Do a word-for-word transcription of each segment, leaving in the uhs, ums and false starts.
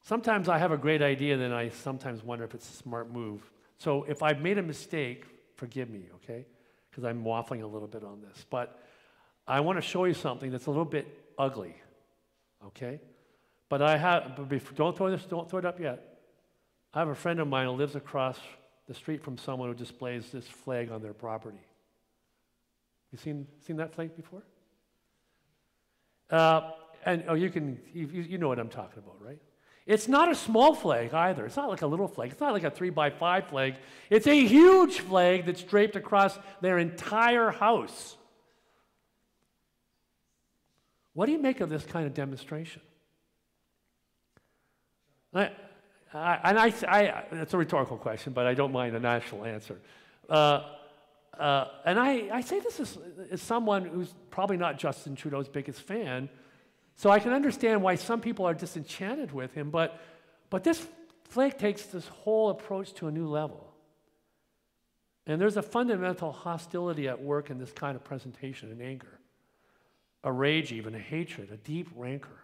Sometimes I have a great idea, then I sometimes wonder if it's a smart move. So if I've made a mistake, forgive me, okay? Because I'm waffling a little bit on this. But I want to show you something that's a little bit ugly, okay? But I have, but before, don't throw this, don't throw it up yet. I have a friend of mine who lives across the street from someone who displays this flag on their property. You seen seen that flag before? Uh, and oh, you can you, you know what I'm talking about, right? It's not a small flag either. It's not like a little flag. It's not like a three by five flag. It's a huge flag that's draped across their entire house. What do you make of this kind of demonstration? I, I, and I, I, it's a rhetorical question, but I don't mind a national answer. Uh, uh, and I, I say this as, as someone who's probably not Justin Trudeau's biggest fan, so I can understand why some people are disenchanted with him, but, but this flag takes this whole approach to a new level. And there's a fundamental hostility at work in this kind of presentation, an anger, a rage even, a hatred, a deep rancor.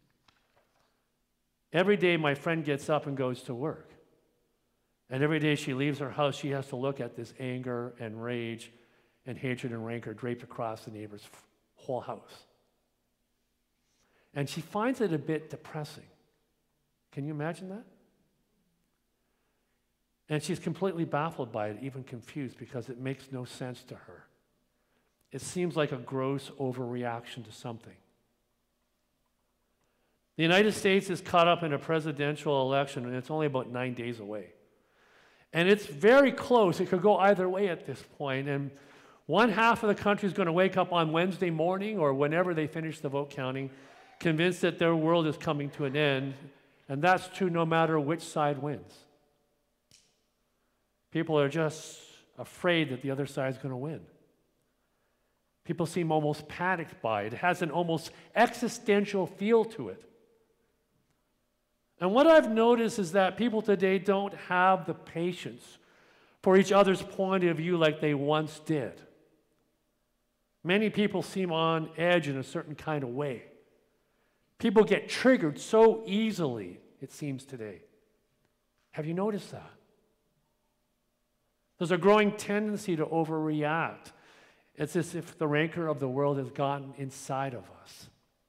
Every day my friend gets up and goes to work. And every day she leaves her house, she has to look at this anger and rage and hatred and rancor draped across the neighbor's whole house. And she finds it a bit depressing. Can you imagine that? And she's completely baffled by it, even confused, because it makes no sense to her. It seems like a gross overreaction to something. The United States is caught up in a presidential election, and it's only about nine days away. And it's very close. It could go either way at this point. And one half of the country is going to wake up on Wednesday morning or whenever they finish the vote counting, convinced that their world is coming to an end, and that's true no matter which side wins. People are just afraid that the other side is going to win. People seem almost panicked by it. It has an almost existential feel to it. And what I've noticed is that people today don't have the patience for each other's point of view like they once did. Many people seem on edge in a certain kind of way. People get triggered so easily, it seems today. Have you noticed that? There's a growing tendency to overreact. It's as if the rancor of the world has gotten inside of us.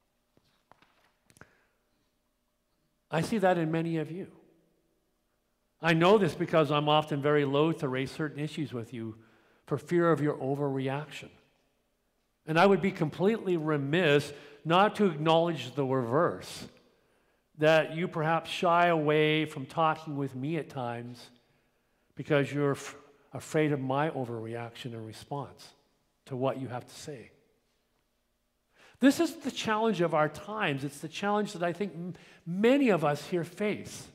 I see that in many of you. I know this because I'm often very loath to raise certain issues with you for fear of your overreaction. And I would be completely remiss not to acknowledge the reverse, that you perhaps shy away from talking with me at times because you're f- afraid of my overreaction and response to what you have to say. This is the challenge of our times. It's the challenge that I think m- many of us here face.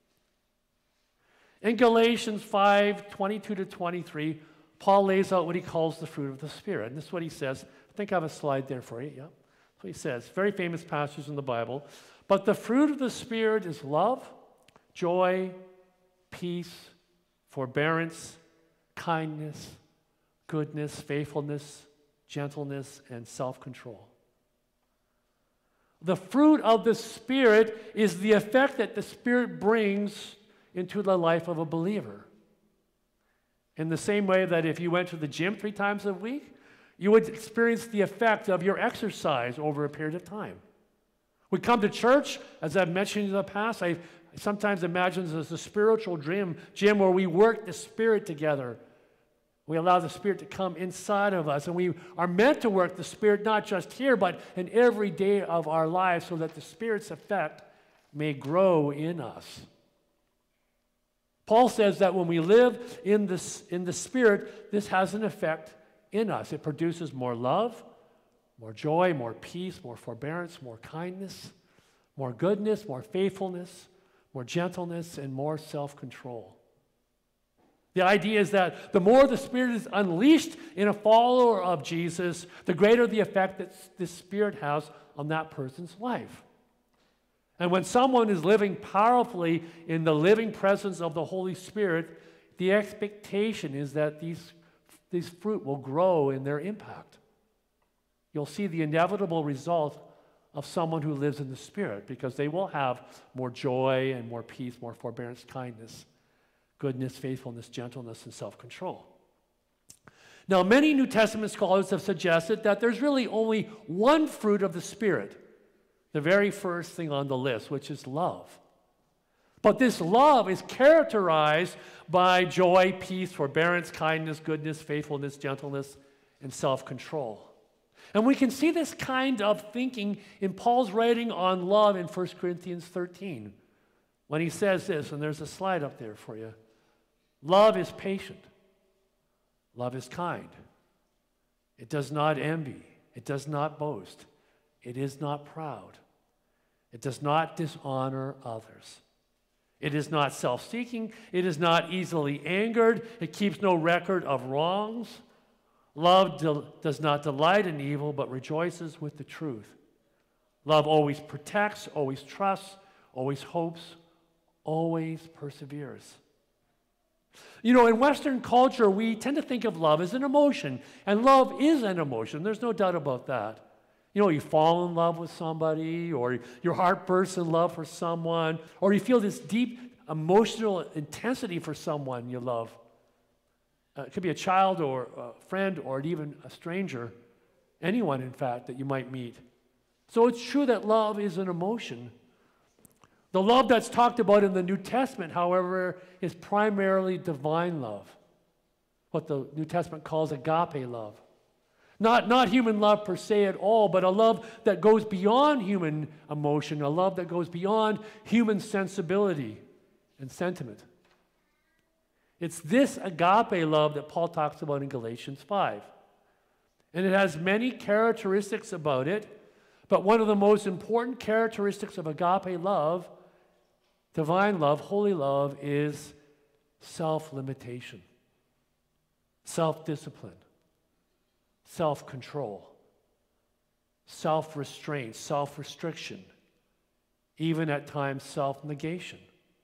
In Galatians five, twenty-two to twenty-three, Paul lays out what he calls the fruit of the Spirit. And this is what he says. I think I have a slide there for you. Yeah. That's what he says. Very famous passage in the Bible. But the fruit of the Spirit is love, joy, peace, forbearance, kindness, goodness, faithfulness, gentleness, and self-control. The fruit of the Spirit is the effect that the Spirit brings into the life of a believer. In the same way that if you went to the gym three times a week, you would experience the effect of your exercise over a period of time. We come to church, as I've mentioned in the past, I sometimes imagine this as a spiritual gym, gym where we work the Spirit together. We allow the Spirit to come inside of us, and we are meant to work the Spirit not just here, but in every day of our lives so that the Spirit's effect may grow in us. Paul says that when we live in, this, in the Spirit, this has an effect in us. It produces more love, more joy, more peace, more forbearance, more kindness, more goodness, more faithfulness, more gentleness, and more self-control. The idea is that the more the Spirit is unleashed in a follower of Jesus, the greater the effect that the Spirit has on that person's life. And when someone is living powerfully in the living presence of the Holy Spirit, the expectation is that these, these fruit will grow in their impact. You'll see the inevitable result of someone who lives in the Spirit, because they will have more joy and more peace, more forbearance, kindness, goodness, faithfulness, gentleness, and self-control. Now, many New Testament scholars have suggested that there's really only one fruit of the Spirit, the very first thing on the list, which is love. But this love is characterized by joy, peace, forbearance, kindness, goodness, faithfulness, gentleness, and self-control. And we can see this kind of thinking in Paul's writing on love in First Corinthians thirteen, when he says this, and there's a slide up there for you. Love is patient. Love is kind. It does not envy. It does not boast. It is not proud. It does not dishonor others. It is not self-seeking. It is not easily angered. It keeps no record of wrongs. Love del- does not delight in evil, but rejoices with the truth. Love always protects, always trusts, always hopes, always perseveres. You know, in Western culture, we tend to think of love as an emotion, and love is an emotion. There's no doubt about that. You know, you fall in love with somebody, or your heart bursts in love for someone, or you feel this deep emotional intensity for someone you love. Uh, it could be a child or a friend or even a stranger, anyone, in fact, that you might meet. So it's true that love is an emotion. The love that's talked about in the New Testament, however, is primarily divine love, what the New Testament calls agape love. Not, not human love per se at all, but a love that goes beyond human emotion, a love that goes beyond human sensibility and sentiment. It's this agape love that Paul talks about in Galatians five. And it has many characteristics about it, but one of the most important characteristics of agape love, divine love, holy love, is self-limitation, self-discipline, self-control, self-restraint, self-restriction, even at times self-negation.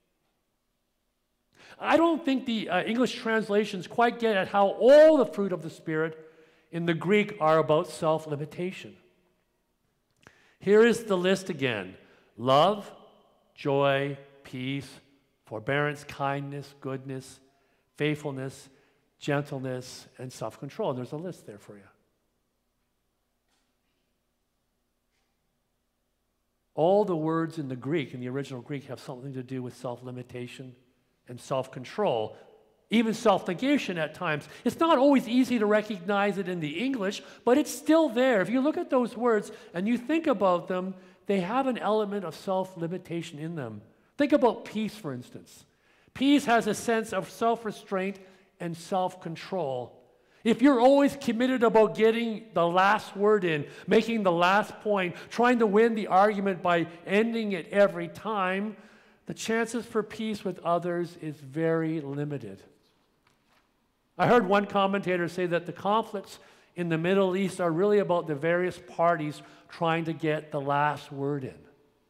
I don't think the uh, English translations quite get at how all the fruit of the Spirit in the Greek are about self-limitation. Here is the list again: love, joy, peace, forbearance, kindness, goodness, faithfulness, gentleness, and self-control. And there's a list there for you. All the words in the Greek, in the original Greek, have something to do with self-limitation and self-control, even self-negation at times. It's not always easy to recognize it in the English, but it's still there. If you look at those words and you think about them, they have an element of self-limitation in them. Think about peace, for instance. Peace has a sense of self-restraint and self-control. If you're always committed about getting the last word in, making the last point, trying to win the argument by ending it every time, the chances for peace with others is very limited. I heard one commentator say that the conflicts in the Middle East are really about the various parties trying to get the last word in.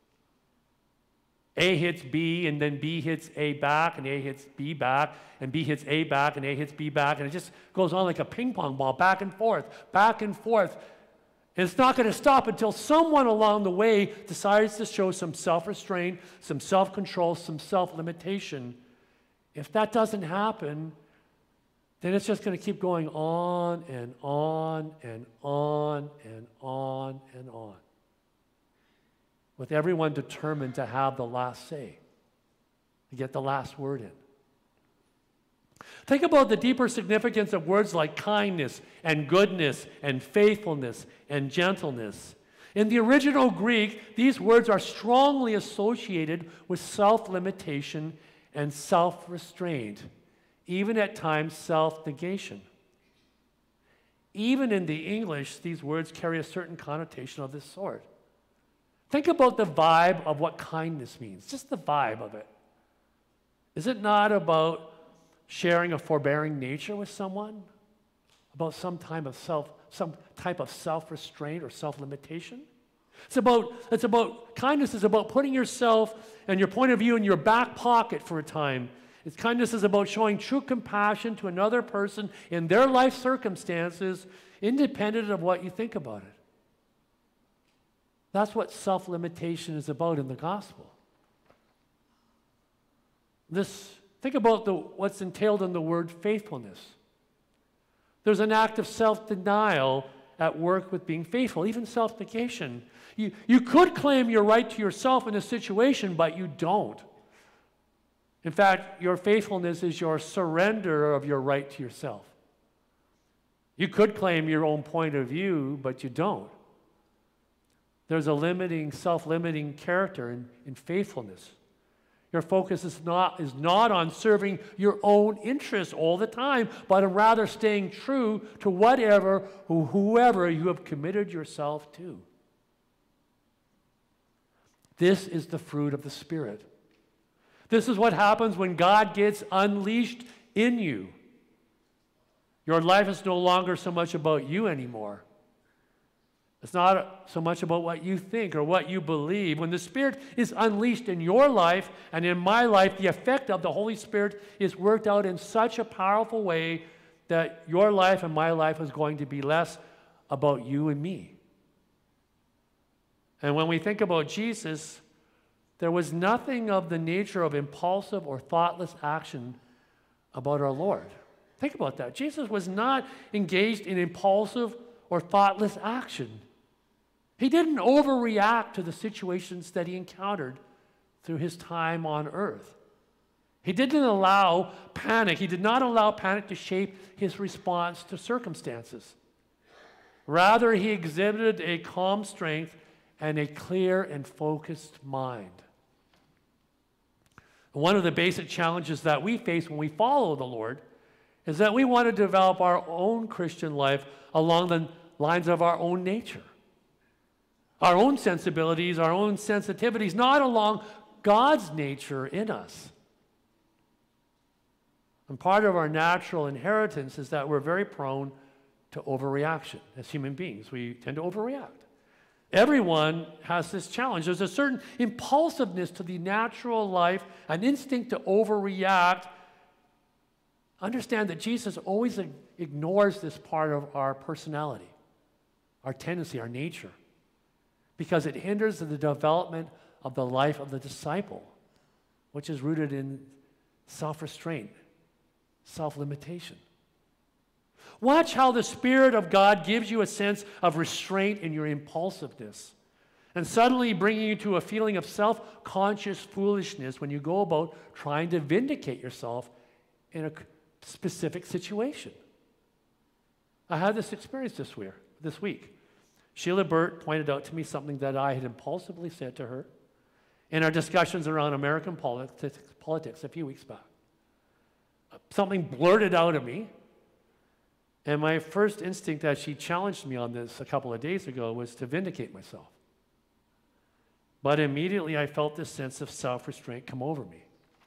A hits B, and then B hits A back, and A hits B back, and B hits A back, and A hits B back, and it just goes on like a ping pong ball, back and forth, back and forth. And it's not going to stop until someone along the way decides to show some self-restraint, some self-control, some self-limitation. If that doesn't happen, then it's just going to keep going on and on and on and on and on, with everyone determined to have the last say, to get the last word in. Think about the deeper significance of words like kindness and goodness and faithfulness and gentleness. In the original Greek, these words are strongly associated with self-limitation and self-restraint, even at times self-negation. Even in the English, these words carry a certain connotation of this sort. Think about the vibe of what kindness means, just the vibe of it. Is it not about sharing a forbearing nature with someone? About some type of self, some type of self-restraint or self-limitation? It's about, it's about, kindness is about putting yourself and your point of view in your back pocket for a time. It's, kindness is about showing true compassion to another person in their life circumstances, independent of what you think about it. That's what self-limitation is about in the gospel. This, think about the, what's entailed in the word faithfulness. There's an act of self-denial at work with being faithful, even self-negation. You, you could claim your right to yourself in a situation, but you don't. In fact, your faithfulness is your surrender of your right to yourself. You could claim your own point of view, but you don't. There's a limiting, self-limiting character in, in faithfulness. Your focus is not, is not on serving your own interests all the time, but rather staying true to whatever, or whoever you have committed yourself to. This is the fruit of the Spirit. This is what happens when God gets unleashed in you. Your life is no longer so much about you anymore. It's not so much about what you think or what you believe. When the Spirit is unleashed in your life and in my life, the effect of the Holy Spirit is worked out in such a powerful way that your life and my life is going to be less about you and me. And when we think about Jesus, there was nothing of the nature of impulsive or thoughtless action about our Lord. Think about that. Jesus was not engaged in impulsive or thoughtless action. He didn't overreact to the situations that he encountered through his time on earth. He didn't allow panic. He did not allow panic to shape his response to circumstances. Rather, he exhibited a calm strength and a clear and focused mind. One of the basic challenges that we face when we follow the Lord is that we want to develop our own Christian life along the lines of our own nature, our own sensibilities, our own sensitivities, not along God's nature in us. And part of our natural inheritance is that we're very prone to overreaction. As human beings, we tend to overreact. Everyone has this challenge. There's a certain impulsiveness to the natural life, an instinct to overreact. Understand that Jesus always ignores this part of our personality, our tendency, our nature, because it hinders the development of the life of the disciple, which is rooted in self-restraint, self-limitation. Watch how the Spirit of God gives you a sense of restraint in your impulsiveness, and suddenly bringing you to a feeling of self-conscious foolishness when you go about trying to vindicate yourself in a specific situation. I had this experience this week. This week. Sheila Burt pointed out to me something that I had impulsively said to her in our discussions around American politics, politics a few weeks back. Something blurted out of me, and my first instinct as she challenged me on this a couple of days ago was to vindicate myself. But immediately I felt this sense of self-restraint come over me.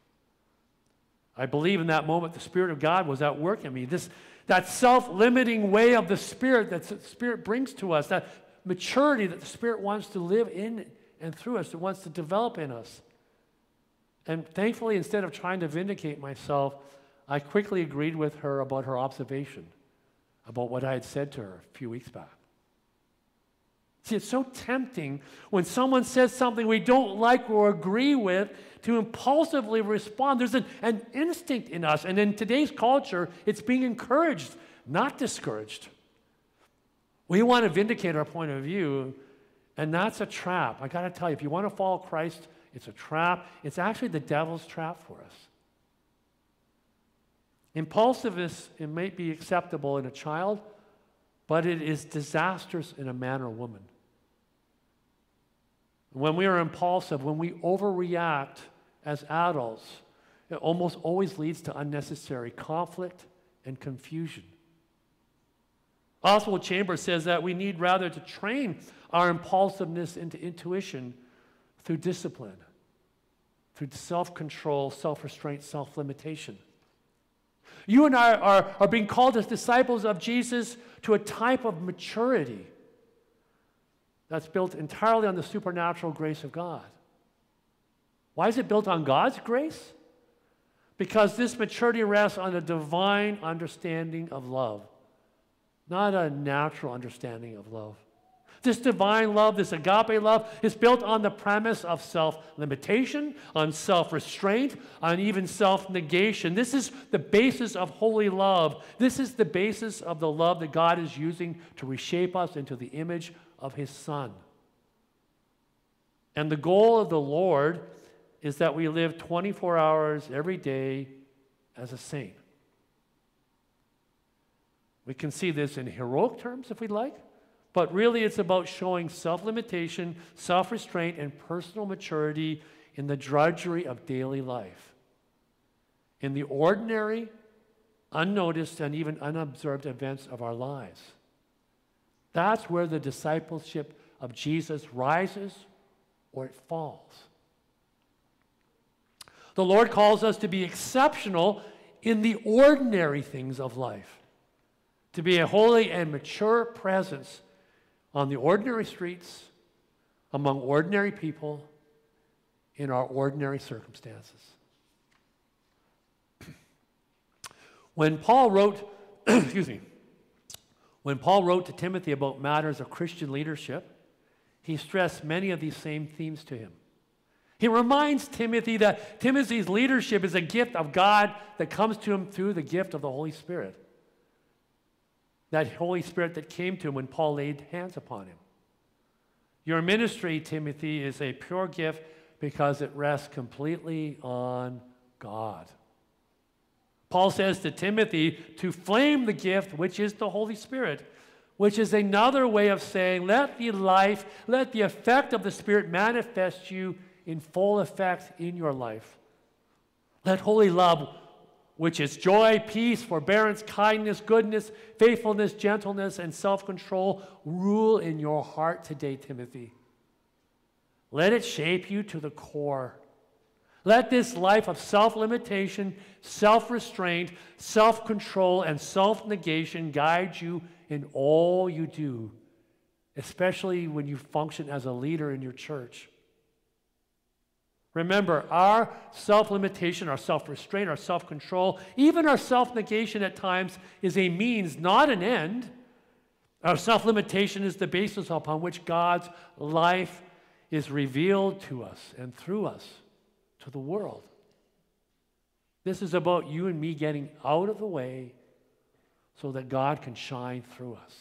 I believe in that moment the Spirit of God was at work in me. This, that self-limiting way of the Spirit that the Spirit brings to us, that maturity that the Spirit wants to live in and through us, it wants to develop in us. And thankfully, instead of trying to vindicate myself, I quickly agreed with her about her observation, about what I had said to her a few weeks back. See, it's so tempting when someone says something we don't like or agree with to impulsively respond. There's an, an instinct in us, and in today's culture, it's being encouraged, not discouraged. We want to vindicate our point of view, and that's a trap. I got to tell you, if you want to follow Christ, it's a trap. It's actually the devil's trap for us. Impulsiveness, it might be acceptable in a child, but it is disastrous in a man or woman. When we are impulsive, when we overreact as adults, it almost always leads to unnecessary conflict and confusion. Oswald Chambers says that we need rather to train our impulsiveness into intuition through discipline, through self-control, self-restraint, self-limitation. You and I are, are being called as disciples of Jesus to a type of maturity that's built entirely on the supernatural grace of God. Why is it built on God's grace? Because this maturity rests on a divine understanding of love, not a natural understanding of love. This divine love, this agape love, is built on the premise of self-limitation, on self-restraint, on even self-negation. This is the basis of holy love. This is the basis of the love that God is using to reshape us into the image of His Son. And the goal of the Lord is that we live twenty-four hours every day as a saint. We can see this in heroic terms if we like, but really it's about showing self-limitation, self-restraint, and personal maturity in the drudgery of daily life. In the ordinary, unnoticed, and even unobserved events of our lives. That's where the discipleship of Jesus rises or it falls. The Lord calls us to be exceptional in the ordinary things of life, to be a holy and mature presence on the ordinary streets, among ordinary people, in our ordinary circumstances. When Paul wrote, excuse me, when Paul wrote to Timothy about matters of Christian leadership, he stressed many of these same themes to him. He reminds Timothy that Timothy's leadership is a gift of God that comes to him through the gift of the Holy Spirit. That Holy Spirit that came to him when Paul laid hands upon him. Your ministry, Timothy, is a pure gift because it rests completely on God. Paul says to Timothy to flame the gift, which is the Holy Spirit, which is another way of saying, let the life, let the effect of the Spirit manifest you in full effect in your life. Let holy love, which is joy, peace, forbearance, kindness, goodness, faithfulness, gentleness, and self-control, rule in your heart today, Timothy. Let it shape you to the core. Let this life of self-limitation, self-restraint, self-control, and self-negation guide you in all you do, especially when you function as a leader in your church. Remember, our self-limitation, our self-restraint, our self-control, even our self-negation at times is a means, not an end. Our self-limitation is the basis upon which God's life is revealed to us and through us to the world. This is about you and me getting out of the way so that God can shine through us.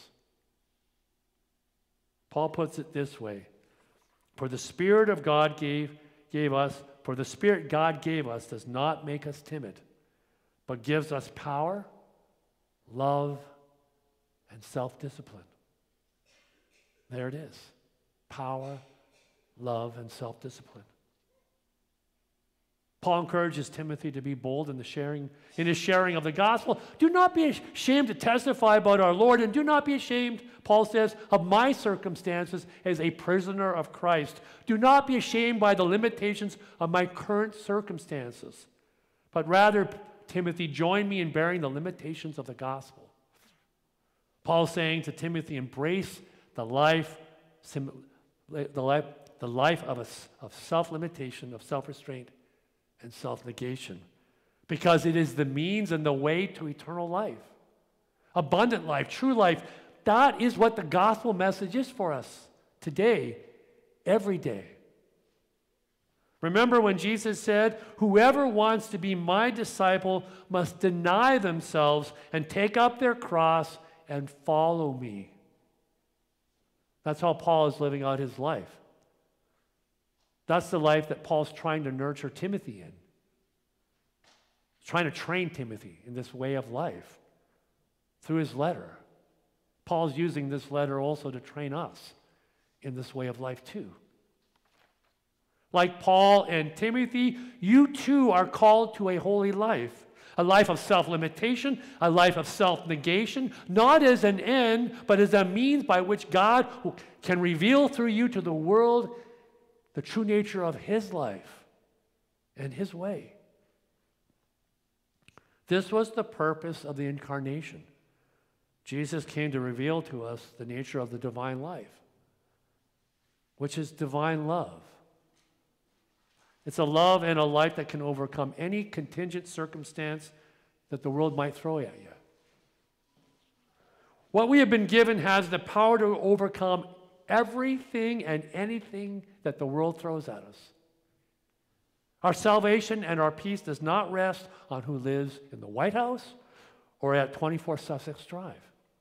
Paul puts it this way, for the Spirit of God gave gave us, for the Spirit God gave us does not make us timid, but gives us power, love, and self-discipline. There it is. Power, love, and self-discipline. Paul encourages Timothy to be bold in the sharing, in his sharing of the gospel. Do not be ashamed to testify about our Lord, and do not be ashamed, Paul says, of my circumstances as a prisoner of Christ. Do not be ashamed by the limitations of my current circumstances, but rather, Timothy, join me in bearing the limitations of the gospel. Paul's saying to Timothy, embrace the life, the life, the life of, a, of self-limitation, of self-restraint, and self-negation, because it is the means and the way to eternal life, abundant life, true life. That is what the gospel message is for us today, every day. Remember when Jesus said, whoever wants to be my disciple must deny themselves and take up their cross and follow me. That's how Paul is living out his life. That's the life that Paul's trying to nurture Timothy in. He's trying to train Timothy in this way of life through his letter. Paul's using this letter also to train us in this way of life too. Like Paul and Timothy, you too are called to a holy life. A life of self-limitation, a life of self-negation, not as an end, but as a means by which God can reveal through you to the world the true nature of his life and his way. This was the purpose of the incarnation. Jesus came to reveal to us the nature of the divine life, which is divine love. It's a love and a life that can overcome any contingent circumstance that the world might throw at you. What we have been given has the power to overcome everything and anything that the world throws at us. Our salvation and our peace does not rest on who lives in the White House or at twenty-four Sussex Drive.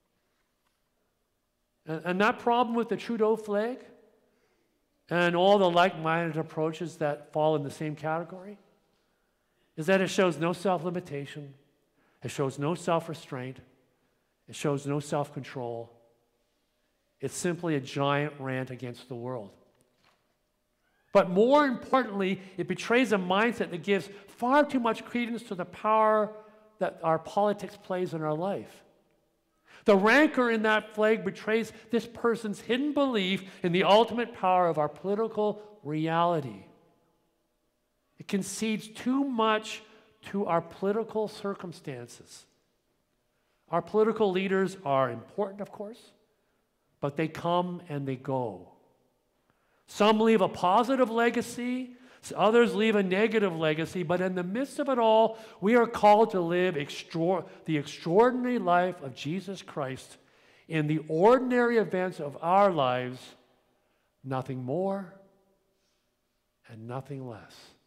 And, and that problem with the Trudeau flag and all the like-minded approaches that fall in the same category is that it shows no self-limitation, it shows no self-restraint, it shows no self-control. It's simply a giant rant against the world. But more importantly, it betrays a mindset that gives far too much credence to the power that our politics plays in our life. The rancor in that flag betrays this person's hidden belief in the ultimate power of our political reality. It concedes too much to our political circumstances. Our political leaders are important, of course, but they come and they go. Some leave a positive legacy, others leave a negative legacy, but in the midst of it all, we are called to live extra- the extraordinary life of Jesus Christ in the ordinary events of our lives, nothing more and nothing less.